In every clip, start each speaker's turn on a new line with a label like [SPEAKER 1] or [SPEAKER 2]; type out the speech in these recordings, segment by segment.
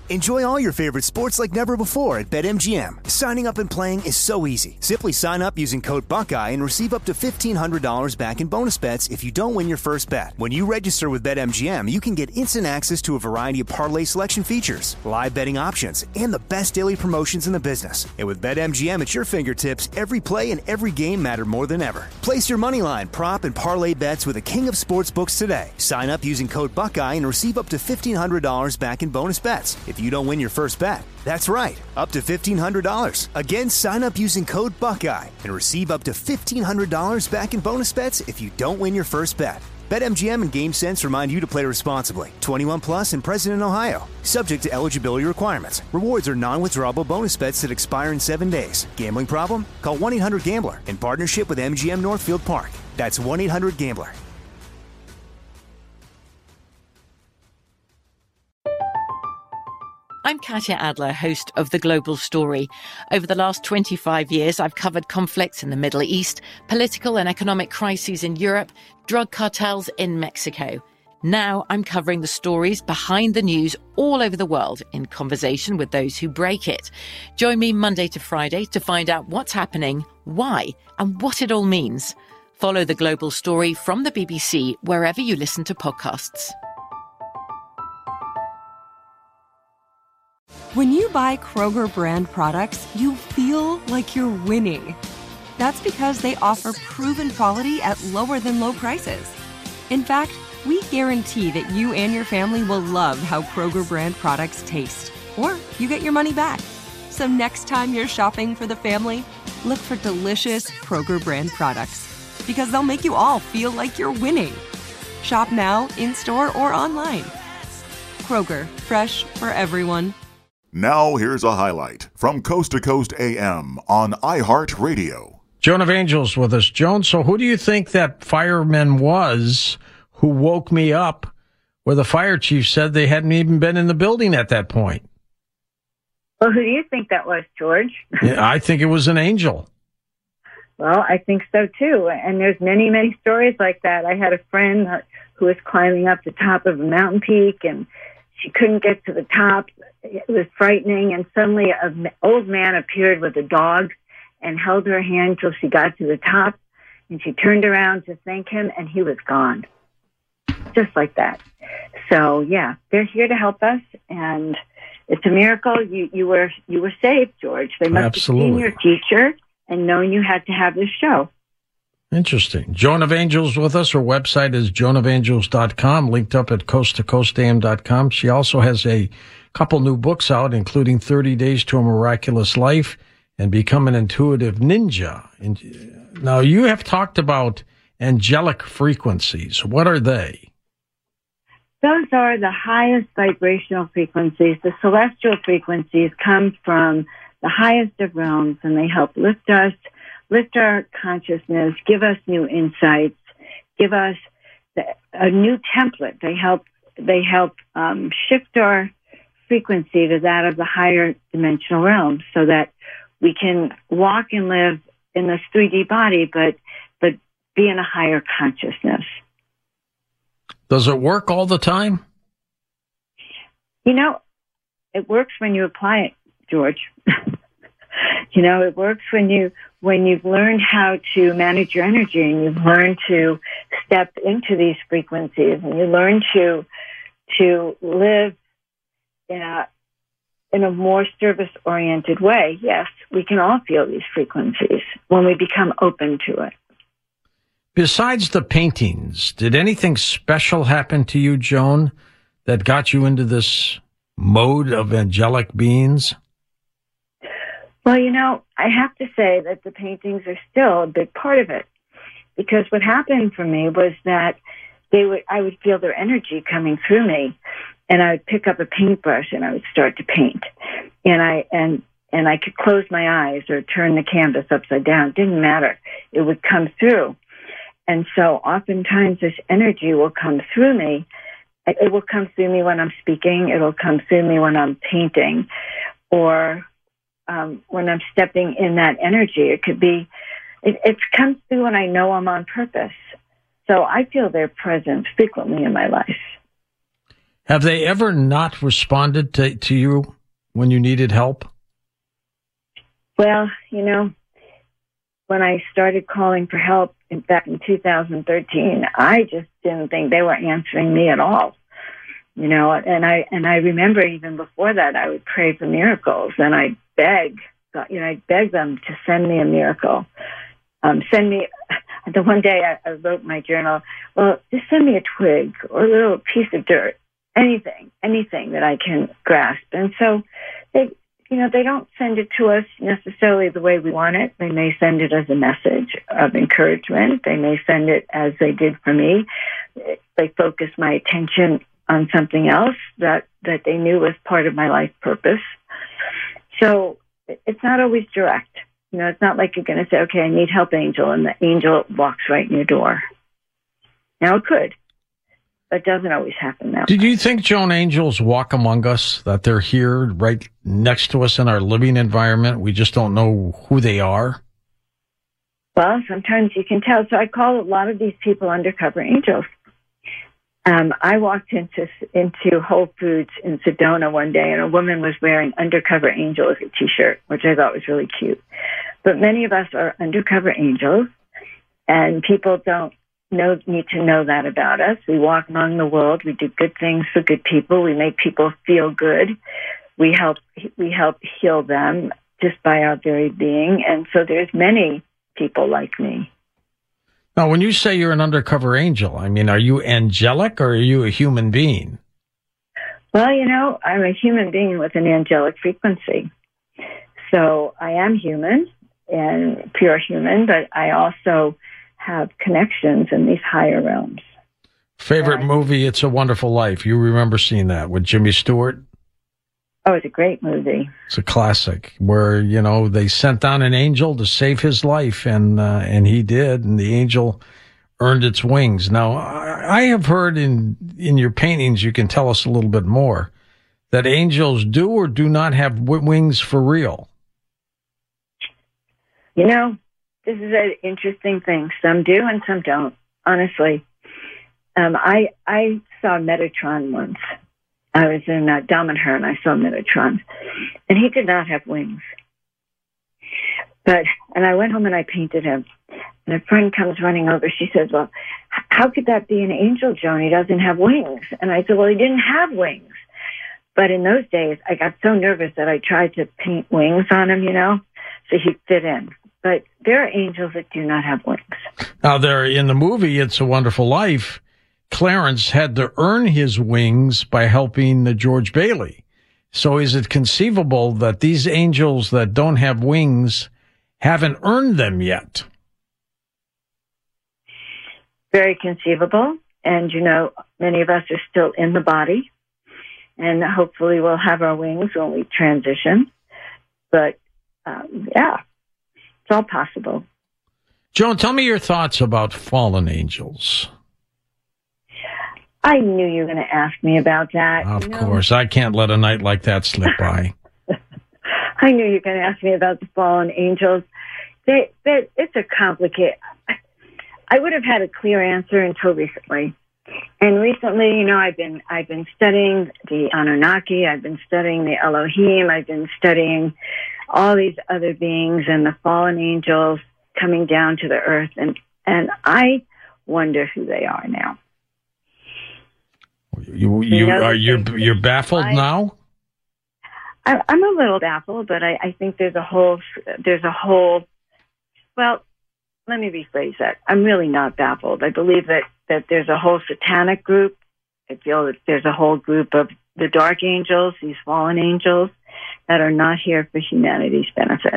[SPEAKER 1] Enjoy all your favorite sports like never before at BetMGM. Signing up and playing is so easy. Simply sign up using code Buckeye and receive up to $1,500 back in bonus bets if you don't win your first bet. When you register with BetMGM, you can get instant access to a variety of parlay selection features, live betting options, and the best daily promotions in the business. And with BetMGM at your fingertips, every play and every game matter more than ever. Place your moneyline, prop, and parlay bets with the king of sportsbooks today. Sign up using code Buckeye and receive up to $1,500 back in bonus bets if you don't win your first bet. That's right, up to $1,500. Again, sign up using code Buckeye and receive up to $1,500 back in bonus bets if you don't win your first bet. BetMGM and GameSense remind you to play responsibly. 21 plus and present in Ohio. Subject to eligibility requirements. Rewards are non-withdrawable bonus bets that expire in 7 days. Gambling problem? Call 1-800-GAMBLER in partnership with MGM Northfield Park. That's 1-800-GAMBLER.
[SPEAKER 2] I'm Katya Adler, host of The Global Story. Over the last 25 years, I've covered conflicts in the Middle East, political and economic crises in Europe, drug cartels in Mexico. Now I'm covering the stories behind the news all over the world in conversation with those who break it. Join me Monday to Friday to find out what's happening, why, and what it all means. Follow The Global Story from the BBC wherever you listen to podcasts.
[SPEAKER 3] When you buy Kroger brand products, you feel like you're winning. That's because they offer proven quality at lower than low prices. In fact, we guarantee that you and your family will love how Kroger brand products taste, or you get your money back. So next time you're shopping for the family, look for delicious Kroger brand products, because they'll make you all feel like you're winning. Shop now, in-store, or online. Kroger, fresh for everyone.
[SPEAKER 4] Now here's a highlight from Coast to Coast AM on iHeartRadio.
[SPEAKER 5] Joan of Angels with us. Joan, so who do you think that fireman was who woke me up where the fire chief said they hadn't even been in the building at that point?
[SPEAKER 6] Well, who do you think that was, George?
[SPEAKER 5] Yeah, I think it was an angel.
[SPEAKER 6] Well, I think so, too. And there's many, many stories like that. I had a friend who was climbing up the top of a mountain peak, and she couldn't get to the top. It was frightening, and suddenly an old man appeared with a dog and held her hand till she got to the top, and she turned around to thank him, and he was gone. Just like that. So, yeah, they're here to help us, and it's a miracle you were saved, George. They must
[SPEAKER 5] Absolutely.
[SPEAKER 6] have seen your future and known you had to have this show.
[SPEAKER 5] Interesting. Joan of Angels with us. Her website is joanofangels.com, linked up at coasttocoastam.com. She also has a couple new books out, including 30 Days to a Miraculous Life and Become an Intuitive Ninja. Now, you have talked about angelic frequencies. What are they?
[SPEAKER 6] Those are the highest vibrational frequencies. The celestial frequencies come from the highest of realms, and they help lift us, lift our consciousness, give us new insights, give us a new template. They help shift our frequency to that of the higher dimensional realms, so that we can walk and live in this 3D body, but be in a higher consciousness.
[SPEAKER 5] Does it work all the time?
[SPEAKER 6] You know, it works when you apply it, George. You know, it works when you've learned how to manage your energy, and you've learned to step into these frequencies, and you learn to live in a more service-oriented way. Yes, we can all feel these frequencies when we become open to it.
[SPEAKER 5] Besides the paintings, did anything special happen to you, Joan, that got you into this mode of angelic beings?
[SPEAKER 6] Well, you know, I have to say that the paintings are still a big part of it, because what happened for me was that I would feel their energy coming through me, and I would pick up a paintbrush and I would start to paint, and I could close my eyes or turn the canvas upside down. It didn't matter. It would come through. And so oftentimes this energy will come through me. It will come through me when I'm speaking. It'll come through me when I'm painting, or when I'm stepping in that energy. It could be, it comes through when I know I'm on purpose. So I feel their presence frequently in my life.
[SPEAKER 5] Have they ever not responded to you when you needed help?
[SPEAKER 6] Well, when I started calling for help back in 2013, I just didn't think they were answering me at all. And I remember even before that, I would pray for miracles, and I'd beg them to send me a miracle. Send me, the one day I wrote in my journal, well, just send me a twig or a little piece of dirt, anything that I can grasp. And so they don't send it to us necessarily the way we want it. They may send it as a message of encouragement. They may send it as they did for me. They focus my attention on something else that they knew was part of my life purpose. So it's not always direct. It's not like you're going to say, okay, I need help, angel, and the angel walks right in your door. Now, it could, but it doesn't always happen that way.
[SPEAKER 5] Do you think, Joan, angels walk among us, that they're here right next to us in our living environment? We just don't know who they are?
[SPEAKER 6] Well, sometimes you can tell. So I call a lot of these people undercover angels. I walked into Whole Foods in Sedona one day, and a woman was wearing Undercover Angel as a T-shirt, which I thought was really cute. But many of us are undercover angels, and people don't need to know that about us. We walk among the world. We do good things for good people. We make people feel good. We help heal them just by our very being. And so there's many people like me.
[SPEAKER 5] Now, when you say you're an undercover angel, I mean, are you angelic or are you a human being?
[SPEAKER 6] Well, I'm a human being with an angelic frequency. So I am human and pure human, but I also have connections in these higher realms.
[SPEAKER 5] Favorite movie, It's a Wonderful Life. You remember seeing that with Jimmy Stewart?
[SPEAKER 6] Oh, it's a great movie.
[SPEAKER 5] It's a classic where, they sent down an angel to save his life, and he did, and the angel earned its wings. Now, I have heard in your paintings, you can tell us a little bit more, that angels do or do not have wings for real.
[SPEAKER 6] This is an interesting thing. Some do and some don't, honestly. I saw Metatron once. I was in Damanhur, and I saw Metatron, and he did not have wings. And I went home and I painted him. And a friend comes running over. She says, well, how could that be an angel, Joan? He doesn't have wings. And I said, well, he didn't have wings. But in those days, I got so nervous that I tried to paint wings on him, so he'd fit in. But there are angels that do not have wings.
[SPEAKER 5] Now, in the movie, It's a Wonderful Life, Clarence had to earn his wings by helping George Bailey. So is it conceivable that these angels that don't have wings haven't earned them yet?
[SPEAKER 6] Very conceivable. And, many of us are still in the body. And hopefully we'll have our wings when we transition. But, it's all possible.
[SPEAKER 5] Joan, tell me your thoughts about fallen angels.
[SPEAKER 6] I knew you were going to ask me about that.
[SPEAKER 5] Of course. I can't let a night like that slip by.
[SPEAKER 6] I knew you were going to ask me about the fallen angels. It's a complicated... I would have had a clear answer until recently. And recently, I've been studying the Anunnaki. I've been studying the Elohim. I've been studying all these other beings and the fallen angels coming down to the earth. And I wonder who they are now.
[SPEAKER 5] You're baffled now?
[SPEAKER 6] I'm a little baffled, but I think there's a whole, well, let me rephrase that. I'm really not baffled. I believe that there's a whole satanic group. I feel that there's a whole group of the dark angels, these fallen angels, that are not here for humanity's benefit.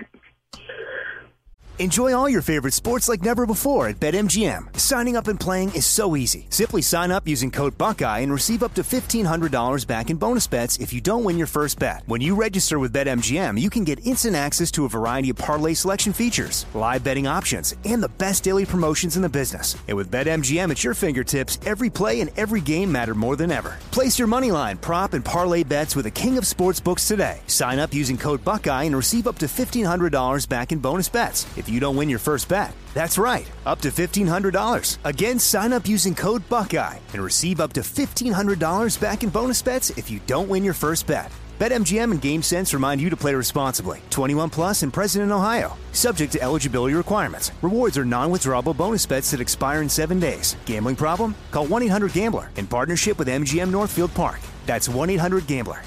[SPEAKER 1] Enjoy all your favorite sports like never before at BetMGM. Signing up and playing is so easy. Simply sign up using code Buckeye and receive up to $1,500 back in bonus bets if you don't win your first bet. When you register with BetMGM, you can get instant access to a variety of parlay selection features, live betting options, and the best daily promotions in the business. And with BetMGM at your fingertips, every play and every game matter more than ever. Place your moneyline, prop, and parlay bets with the king of sportsbooks today. Sign up using code Buckeye and receive up to $1,500 back in bonus bets. If if you don't win your first bet. That's right, up to $1,500. Again, sign up using code Buckeye and receive up to $1,500 back in bonus bets if you don't win your first bet. BetMGM and GameSense remind you to play responsibly. 21 plus and present in Ohio. Subject to eligibility requirements. Rewards are non-withdrawable bonus bets that expire in 7 days. Gambling problem? Call 1-800-GAMBLER in partnership with MGM Northfield Park. That's 1-800-GAMBLER.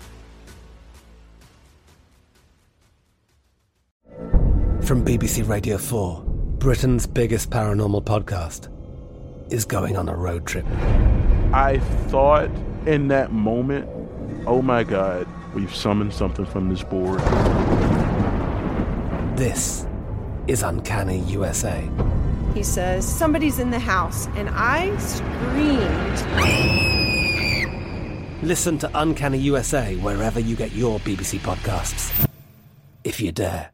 [SPEAKER 7] From BBC Radio 4, Britain's biggest paranormal podcast is going on a road trip.
[SPEAKER 8] I thought in that moment, oh my God, we've summoned something from this board.
[SPEAKER 7] This is Uncanny USA.
[SPEAKER 9] He says, somebody's in the house, and I screamed.
[SPEAKER 7] Listen to Uncanny USA wherever you get your BBC podcasts, if you dare.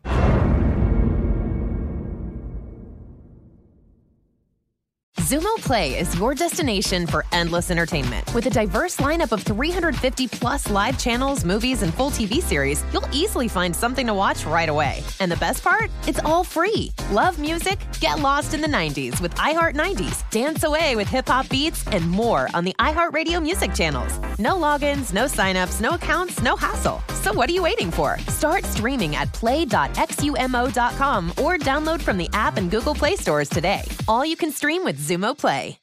[SPEAKER 10] Xumo Play is your destination for endless entertainment. With a diverse lineup of 350-plus live channels, movies, and full TV series, you'll easily find something to watch right away. And the best part? It's all free. Love music? Get lost in the 90s with iHeart 90s, dance away with hip-hop beats, and more on the iHeartRadio music channels. No logins, no signups, no accounts, no hassle. So what are you waiting for? Start streaming at play.xumo.com or download from the app and Google Play stores today. All you can stream with Xumo Play.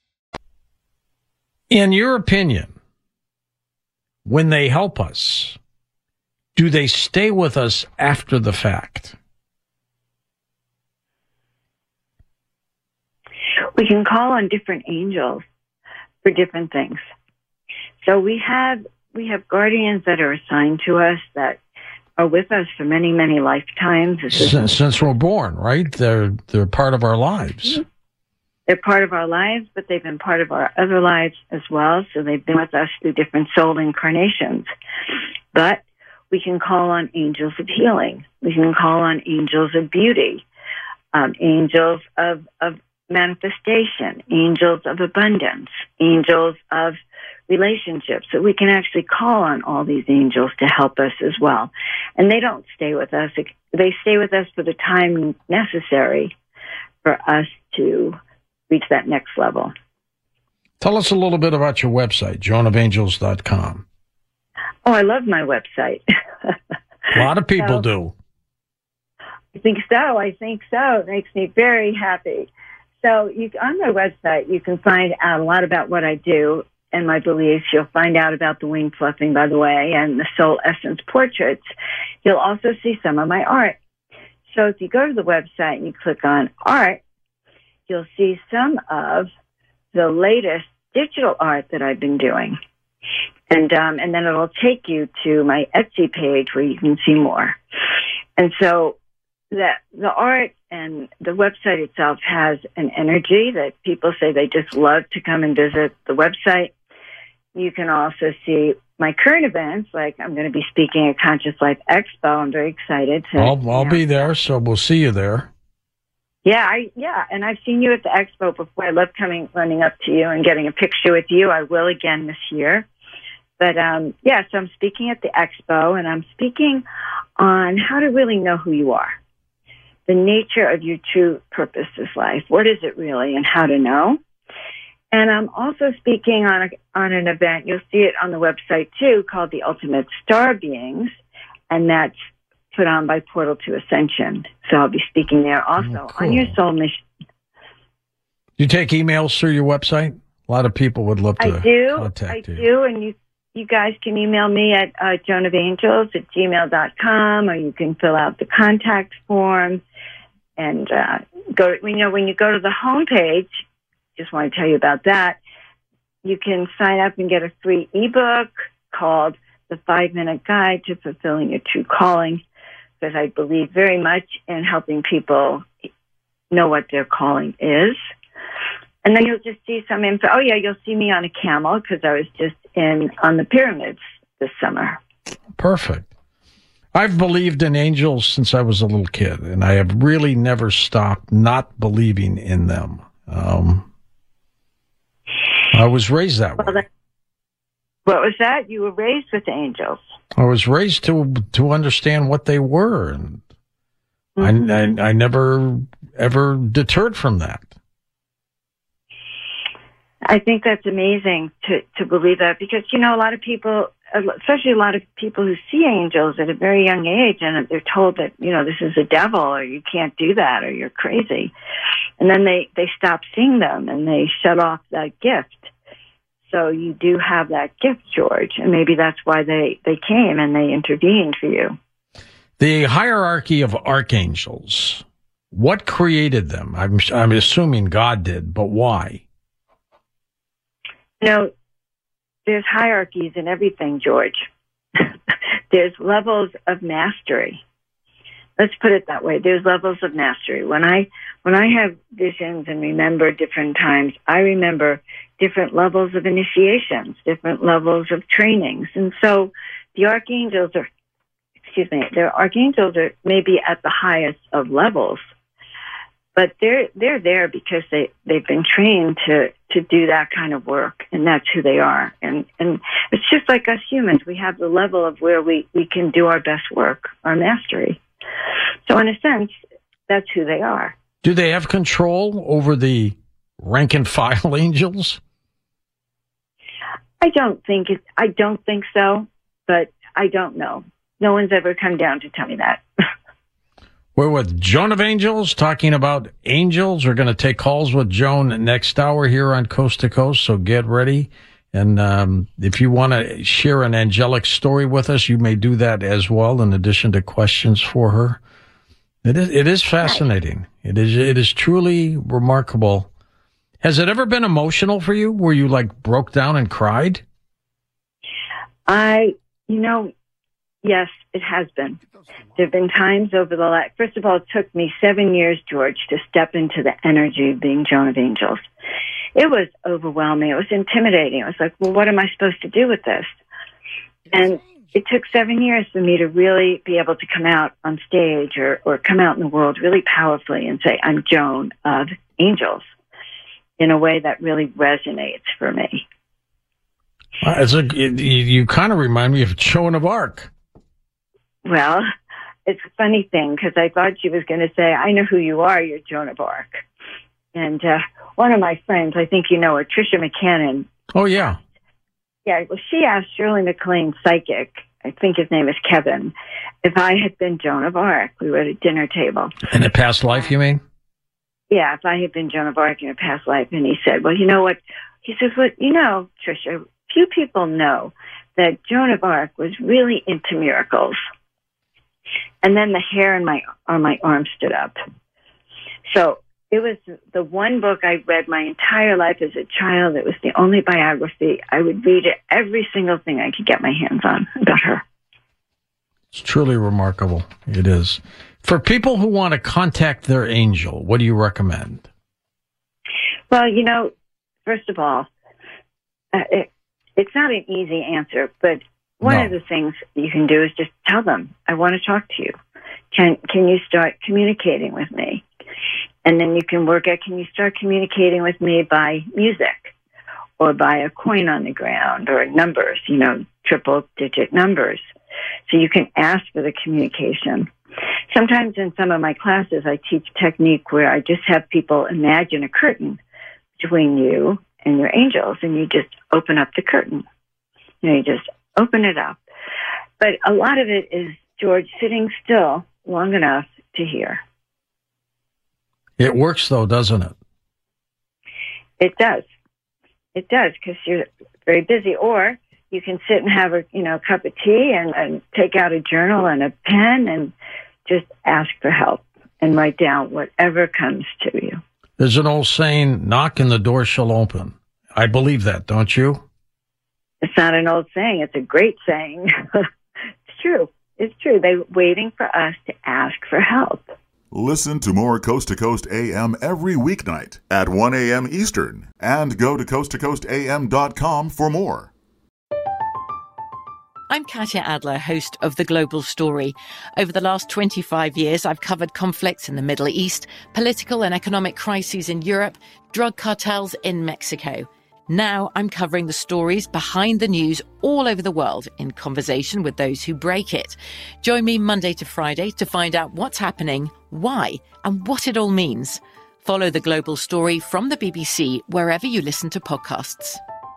[SPEAKER 5] In your opinion, when they help us, do they stay with us after the fact?
[SPEAKER 6] We can call on different angels for different things. So we have guardians that are assigned to us that are with us for many, many lifetimes.
[SPEAKER 5] Since we're born, right? They're part of our lives.
[SPEAKER 6] Mm-hmm. They're part of our lives, but they've been part of our other lives as well. So they've been with us through different soul incarnations. But we can call on angels of healing. We can call on angels of beauty, angels of manifestation, angels of abundance, angels of relationships. So we can actually call on all these angels to help us as well. And they don't stay with us. They stay with us for the time necessary for us to reach that next level.
[SPEAKER 5] Tell us a little bit about your website, joanofangels.com.
[SPEAKER 6] Oh, I love my website.
[SPEAKER 5] A lot of people do.
[SPEAKER 6] I think so. It makes me very happy. So on my website, you can find out a lot about what I do and my beliefs. You'll find out about the wing fluffing, by the way, and the soul essence portraits. You'll also see some of my art. So if you go to the website and you click on art, you'll see some of the latest digital art that I've been doing. And then it'll take you to my Etsy page where you can see more. And so the art and the website itself has an energy that people say they just love to come and visit the website. You can also see my current events, like I'm going to be speaking at Conscious Life Expo. I'm very excited.
[SPEAKER 5] I'll be there, so we'll see you there.
[SPEAKER 6] Yeah, and I've seen you at the expo before. I love running up to you and getting a picture with you. I will again this year. But, so I'm speaking at the expo, and I'm speaking on how to really know who you are, the nature of your true purpose this life. What is it really, and how to know? And I'm also speaking on an event, you'll see it on the website too, called the Ultimate Star Beings, and that's put on by Portal to Ascension. So I'll be speaking there also on your soul mission.
[SPEAKER 5] You take emails through your website? A lot of people would love to contact you.
[SPEAKER 6] I do, and you guys can email me at joanofangels@gmail.com, or you can fill out the contact form and when you go to the homepage, just want to tell you about that. You can sign up and get a free ebook called The 5-Minute Guide to Fulfilling Your True Calling, because I believe very much in helping people know what their calling is. And then you'll just see some info. Oh, yeah, you'll see me on a camel because I was just on the pyramids this summer.
[SPEAKER 5] Perfect. I've believed in angels since I was a little kid, and I have really never stopped not believing in them. I was raised that way.
[SPEAKER 6] What was that? You were raised with angels.
[SPEAKER 5] I was raised to understand what they were. And I never ever deterred from that.
[SPEAKER 6] I think that's amazing to believe that, because, a lot of people, especially a lot of people who see angels at a very young age, and they're told that, this is a devil, or you can't do that, or you're crazy. And then they stop seeing them and they shut off that gift. So you do have that gift, George, and maybe that's why they came and they intervened for you.
[SPEAKER 5] The hierarchy of archangels, what created them? I'm assuming God did, but why?
[SPEAKER 6] There's hierarchies in everything, George. There's levels of mastery. Let's put it that way. There's levels of mastery. When I have visions and remember different times, I remember different levels of initiations, different levels of trainings. And so the archangels are maybe at the highest of levels, but they're there because they've been trained to do that kind of work, and that's who they are. And it's just like us humans. We have the level of where we can do our best work, our mastery. So in a sense, that's who they are.
[SPEAKER 5] Do they have control over the rank and file angels?
[SPEAKER 6] I don't think so, but I don't know. No one's ever come down to tell me that.
[SPEAKER 5] We're with Joan of Angels, talking about angels. We're going to take calls with Joan next hour here on Coast to Coast, so get ready. And if you want to share an angelic story with us, you may do that as well, in addition to questions for her. It is fascinating. It is truly remarkable. Has it ever been emotional for you, where you broke down and cried?
[SPEAKER 6] Yes, it has been. There have been times over the last... First of all, it took me 7 years, George, to step into the energy of being Joan of Angels. It was overwhelming. It was intimidating. It was like, well, what am I supposed to do with this? And it took 7 years for me to really be able to come out on stage or come out in the world really powerfully and say, I'm Joan of Angels, in a way that really resonates for me.
[SPEAKER 5] You kind of remind me of Joan of Arc.
[SPEAKER 6] Well, it's a funny thing, because I thought she was going to say, I know who you are, you're Joan of Arc. And one of my friends, I think you know her, Tricia McCannon.
[SPEAKER 5] Oh, yeah.
[SPEAKER 6] Yeah, well, she asked Shirley MacLaine, psychic, I think his name is Kevin, if I had been Joan of Arc. We were at a dinner table.
[SPEAKER 5] In a past life, you mean?
[SPEAKER 6] Yeah, if I had been Joan of Arc in a past life. And he said, well, you know what? He says, well, Tricia, few people know that Joan of Arc was really into miracles. And then the hair on my arm stood up. So it was the one book I read my entire life as a child. It was the only biography. I would read it, every single thing I could get my hands on about her.
[SPEAKER 5] It's truly remarkable. It is. For people who want to contact their angel, what do you recommend?
[SPEAKER 6] Well, first of all, it's not an easy answer, but one of the things you can do is just tell them, I want to talk to you. Can you start communicating with me? And then you can work at, can you start communicating with me by music or by a coin on the ground or numbers, triple digit numbers. So you can ask for the communication. Sometimes in some of my classes, I teach technique where I just have people imagine a curtain between you and your angels, and you just open up the curtain. You just open it up. But a lot of it is, George, sitting still long enough to hear.
[SPEAKER 5] It works, though, doesn't it?
[SPEAKER 6] It does. It does, because you're very busy. Or you can sit and have a cup of tea and take out a journal and a pen and just ask for help and write down whatever comes to you.
[SPEAKER 5] There's an old saying, knock and the door shall open. I believe that, don't you?
[SPEAKER 6] It's not an old saying. It's a great saying. It's true. It's true. They're waiting for us to ask for help.
[SPEAKER 4] Listen to more Coast to Coast AM every weeknight at 1 a.m. Eastern, and go to coasttocoastam.com for more.
[SPEAKER 2] I'm Katya Adler, host of The Global Story. Over the last 25 years, I've covered conflicts in the Middle East, political and economic crises in Europe, drug cartels in Mexico. Now I'm covering the stories behind the news all over the world in conversation with those who break it. Join me Monday to Friday to find out what's happening, why, and what it all means. Follow The Global Story from the BBC wherever you listen to podcasts.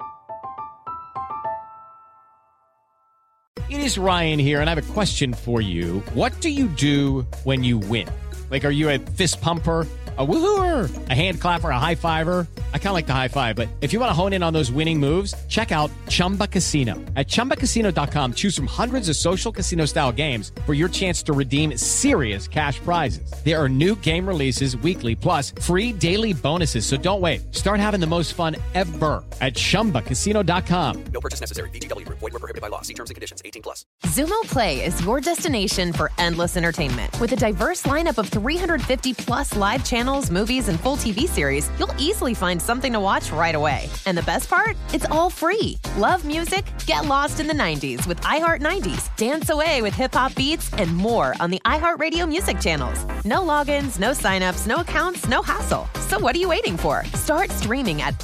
[SPEAKER 11] It is Ryan here, and I have a question for you. What do you do when you win? Like, are you a fist pumper, a woohooer, a hand clapper, a high fiver? I kind of like the high five, but if you want to hone in on those winning moves, check out Chumba Casino. At ChumbaCasino.com, choose from hundreds of social casino style games for your chance to redeem serious cash prizes. There are new game releases weekly, plus free daily bonuses. So don't wait. Start having the most fun ever at ChumbaCasino.com.
[SPEAKER 12] No purchase necessary. VGW Group. Void where prohibited by law. See terms and conditions. 18+.
[SPEAKER 10] Xumo Play is your destination for endless entertainment. With a diverse lineup of 350 plus live channels, movies, and full TV series, you'll easily find something to watch right away. And the best part? It's all free. Love music? Get lost in the 90s with iHeart 90s. Dance away with hip-hop beats and more on the iHeartRadio music channels. No logins, no signups, no accounts, no hassle. So what are you waiting for? Start streaming at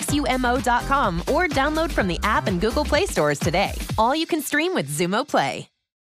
[SPEAKER 10] play.xumo.com or download from the app and Google Play stores today. All you can stream with Xumo Play.